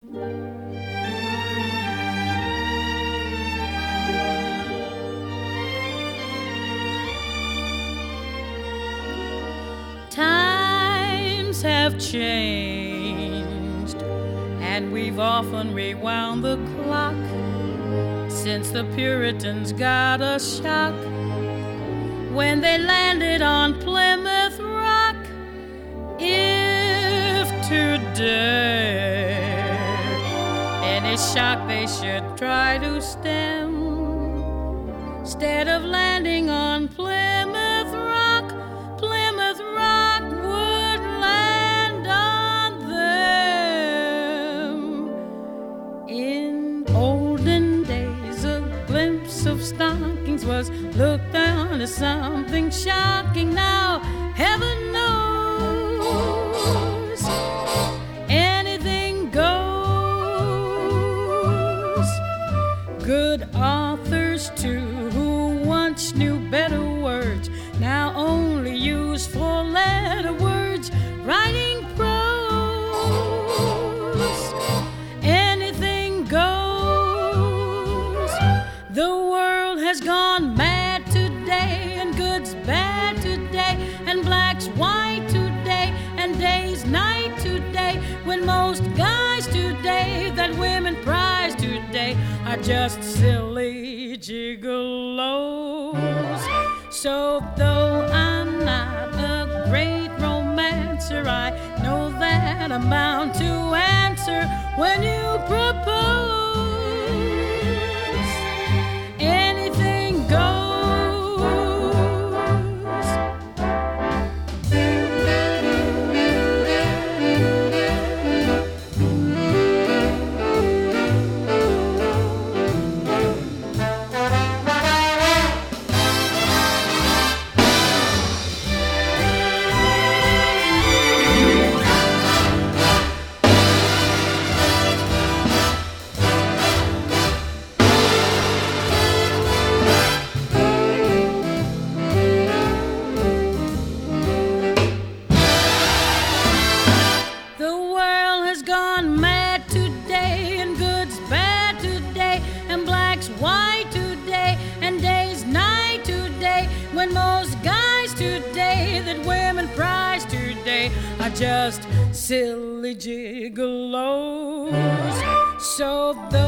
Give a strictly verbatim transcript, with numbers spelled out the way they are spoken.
Times have changed, and we've often rewound the clock since the Puritans got a shock when they landed on Plymouth Rock. If today any shock they should try to stem, instead of landing on Plymouth Rock, Plymouth Rock would land on them. In olden days, a glimpse of stockings was looked on as something shocking. Now, heaven knows, anything goes. Good authors, too, who once knew better words, now only use four-letter words, writing prose. Anything goes. The world has gone mad today, and good's bad today, and black's white today, and day's night today, when most guys today that women prize today are just silly gigolos. So though I'm not a great romancer, I know that I'm bound to answer when you propose. Anything goes. Just silly gigolos. So the